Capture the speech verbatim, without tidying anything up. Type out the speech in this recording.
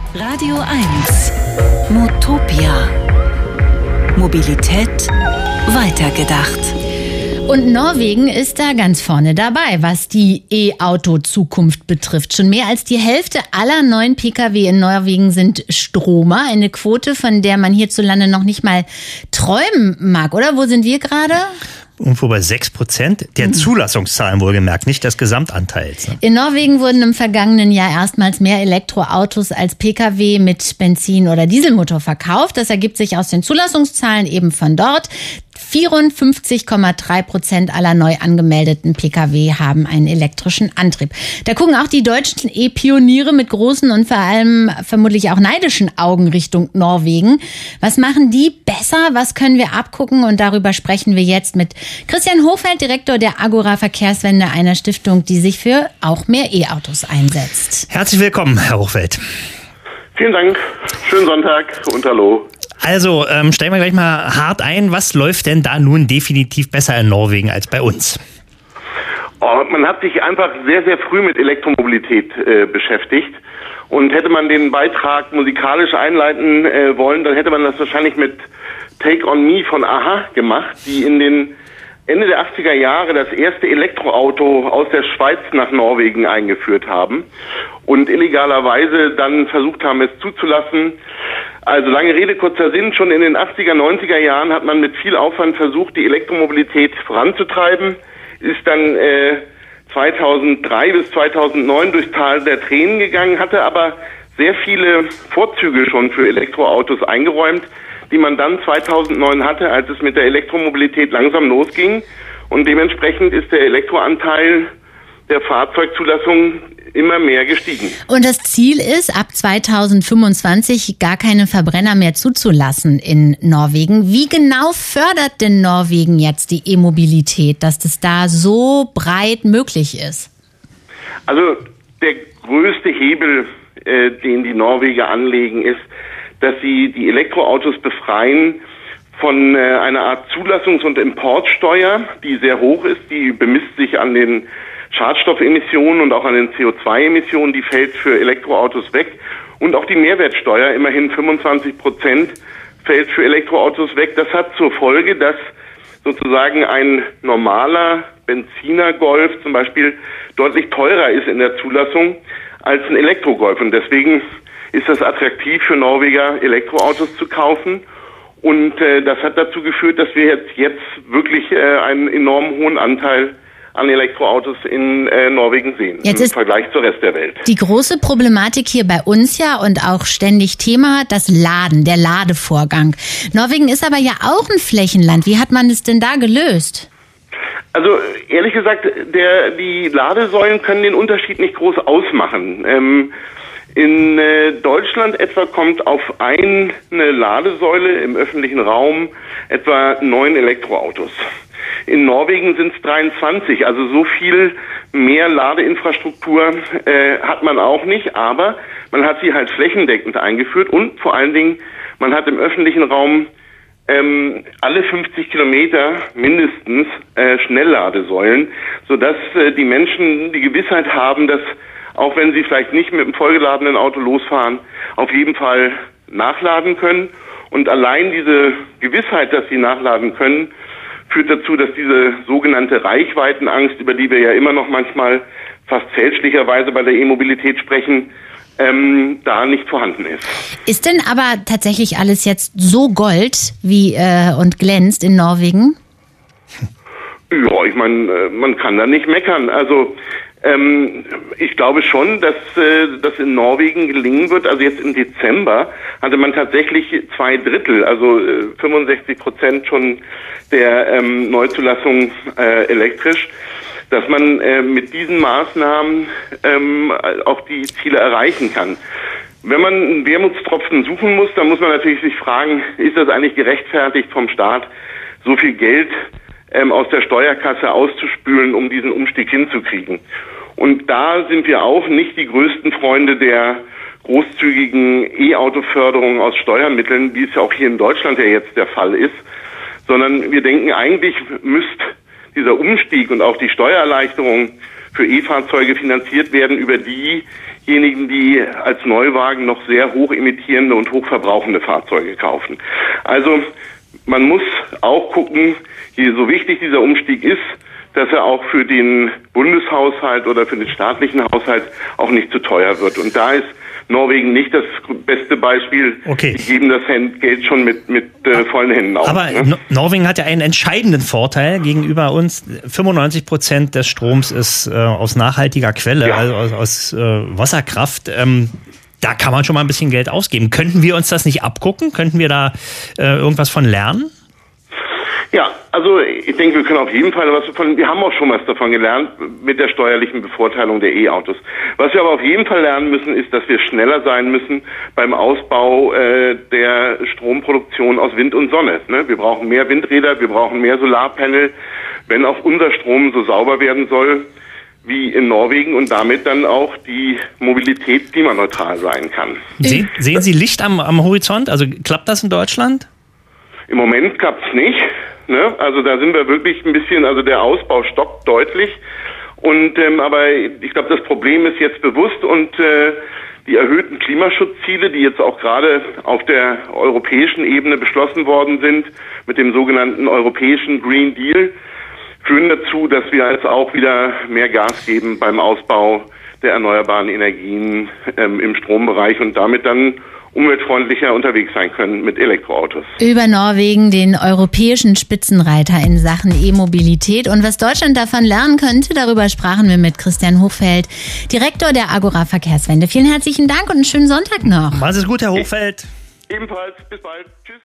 Radio eins Motopia. Mobilität weitergedacht. Und Norwegen ist da ganz vorne dabei, was die E-Auto-Zukunft betrifft. Schon mehr als die Hälfte aller neuen Pkw in Norwegen sind Stromer. Eine Quote, von der man hierzulande noch nicht mal träumen mag, oder? Wo sind wir gerade? Irgendwo bei sechs Prozent der Zulassungszahlen wohlgemerkt, nicht des Gesamtanteils. Ne? In Norwegen wurden im vergangenen Jahr erstmals mehr Elektroautos als Pkw mit Benzin- oder Dieselmotor verkauft. Das ergibt sich aus den Zulassungszahlen eben von dort. vierundfünfzig Komma drei Prozent aller neu angemeldeten Pkw haben einen elektrischen Antrieb. Da gucken auch die deutschen E-Pioniere mit großen und vor allem vermutlich auch neidischen Augen Richtung Norwegen. Was machen die besser? Was können wir abgucken? Und darüber sprechen wir jetzt mit Christian Hochfeld, Direktor der Agora Verkehrswende, einer Stiftung, die sich für auch mehr E-Autos einsetzt. Herzlich willkommen, Herr Hochfeld. Vielen Dank. Schönen Sonntag und hallo. Also, ähm, stellen wir gleich mal hart ein. Was läuft denn da nun definitiv besser in Norwegen als bei uns? Oh, man hat sich einfach sehr, sehr früh mit Elektromobilität äh, beschäftigt. Und hätte man den Beitrag musikalisch einleiten äh, wollen, dann hätte man das wahrscheinlich mit Take On Me von a-ha gemacht, die in den Ende der achtziger Jahre das erste Elektroauto aus der Schweiz nach Norwegen eingeführt haben und illegalerweise dann versucht haben, es zuzulassen. Also lange Rede, kurzer Sinn, schon in den achtziger, neunziger Jahren hat man mit viel Aufwand versucht, die Elektromobilität voranzutreiben, ist dann äh, zweitausenddrei bis zweitausendneun durchs Tal der Tränen gegangen, hatte aber sehr viele Vorzüge schon für Elektroautos eingeräumt, die man dann zweitausendneun hatte, als es mit der Elektromobilität langsam losging. Und dementsprechend ist der Elektroanteil der Fahrzeugzulassung immer mehr gestiegen. Und das Ziel ist, ab zweitausendfünfundzwanzig gar keine Verbrenner mehr zuzulassen in Norwegen. Wie genau fördert denn Norwegen jetzt die E-Mobilität, dass das da so breit möglich ist? Also der größte Hebel, äh, den die Norweger anlegen, ist, dass sie die Elektroautos befreien von äh, einer Art Zulassungs- und Importsteuer, die sehr hoch ist. Die bemisst sich an den Schadstoffemissionen und auch an den C O zwei Emissionen. Die fällt für Elektroautos weg. Und auch die Mehrwertsteuer, immerhin fünfundzwanzig Prozent, fällt für Elektroautos weg. Das hat zur Folge, dass sozusagen ein normaler Benziner Golf zum Beispiel deutlich teurer ist in der Zulassung als ein Elektrogolf. Und deswegen ist das attraktiv für Norweger, Elektroautos zu kaufen. Und äh, das hat dazu geführt, dass wir jetzt, jetzt wirklich äh, einen enorm hohen Anteil an Elektroautos in äh, Norwegen sehen, jetzt im ist Vergleich zur Rest der Welt. Die große Problematik hier bei uns ja und auch ständig Thema, das Laden, der Ladevorgang. Norwegen ist aber ja auch ein Flächenland. Wie hat man es denn da gelöst? Also ehrlich gesagt, der, die Ladesäulen können den Unterschied nicht groß ausmachen. Ähm, In äh, Deutschland etwa kommt auf eine Ladesäule im öffentlichen Raum etwa neun Elektroautos. In Norwegen sind es dreiundzwanzig, also so viel mehr Ladeinfrastruktur äh, hat man auch nicht, aber man hat sie halt flächendeckend eingeführt und vor allen Dingen, man hat im öffentlichen Raum ähm, alle fünfzig Kilometer mindestens äh, Schnellladesäulen, sodass äh, die Menschen die Gewissheit haben, dass auch wenn sie vielleicht nicht mit einem vollgeladenen Auto losfahren, auf jeden Fall nachladen können. Und allein diese Gewissheit, dass sie nachladen können, führt dazu, dass diese sogenannte Reichweitenangst, über die wir ja immer noch manchmal fast fälschlicherweise bei der E-Mobilität sprechen, ähm, da nicht vorhanden ist. Ist denn aber tatsächlich alles jetzt so Gold wie äh, und glänzt in Norwegen? Ja, ich meine, man kann da nicht meckern. Also Ähm, ich glaube schon, dass äh, das in Norwegen gelingen wird. Also jetzt im Dezember hatte man tatsächlich zwei Drittel, also äh, fünfundsechzig Prozent schon der ähm, Neuzulassung äh, elektrisch, dass man äh, mit diesen Maßnahmen ähm, auch die Ziele erreichen kann. Wenn man einen Wermutstropfen suchen muss, dann muss man natürlich sich fragen, ist das eigentlich gerechtfertigt vom Staat, so viel Geld ähm, aus der Steuerkasse auszuspülen, um diesen Umstieg hinzukriegen. Und da sind wir auch nicht die größten Freunde der großzügigen E-Auto-Förderung aus Steuermitteln, wie es ja auch hier in Deutschland ja jetzt der Fall ist, sondern wir denken, eigentlich müsste dieser Umstieg und auch die Steuererleichterung für E-Fahrzeuge finanziert werden über diejenigen, die als Neuwagen noch sehr hoch emittierende und hochverbrauchende Fahrzeuge kaufen. Also man muss auch gucken, so wichtig dieser Umstieg ist, dass er auch für den Bundeshaushalt oder für den staatlichen Haushalt auch nicht zu teuer wird. Und da ist Norwegen nicht das beste Beispiel. Okay. Die geben das Geld schon mit, mit äh, vollen Händen aus. Aber ne? Norwegen hat ja einen entscheidenden Vorteil gegenüber uns. fünfundneunzig Prozent des Stroms ist äh, aus nachhaltiger Quelle, ja. also aus, aus äh, Wasserkraft. Ähm, da kann man schon mal ein bisschen Geld ausgeben. Könnten wir uns das nicht abgucken? Könnten wir da äh, irgendwas von lernen? Ja, also ich denke, wir können auf jeden Fall was davon, wir haben auch schon was davon gelernt mit der steuerlichen Bevorteilung der E-Autos. Was wir aber auf jeden Fall lernen müssen, ist, dass wir schneller sein müssen beim Ausbau äh, der Stromproduktion aus Wind und Sonne. Ne? Wir brauchen mehr Windräder, wir brauchen mehr Solarpanel, wenn auch unser Strom so sauber werden soll wie in Norwegen und damit dann auch die Mobilität klimaneutral sein kann. Se- sehen Sie Licht am, am Horizont? Also klappt das in Deutschland? Im Moment klappt es nicht. Ne? Also da sind wir wirklich ein bisschen, also der Ausbau stockt deutlich. Und ähm, aber ich glaube, das Problem ist jetzt bewusst und äh, die erhöhten Klimaschutzziele, die jetzt auch gerade auf der europäischen Ebene beschlossen worden sind, mit dem sogenannten europäischen Green Deal, führen dazu, dass wir jetzt auch wieder mehr Gas geben beim Ausbau der erneuerbaren Energien ähm, im Strombereich und damit dann umweltfreundlicher unterwegs sein können mit Elektroautos. Über Norwegen, den europäischen Spitzenreiter in Sachen E-Mobilität. Und was Deutschland davon lernen könnte, darüber sprachen wir mit Christian Hochfeld, Direktor der Agora Verkehrswende. Vielen herzlichen Dank und einen schönen Sonntag noch. Machen Sie es gut, Herr Hochfeld. Ebenfalls, bis bald. Tschüss.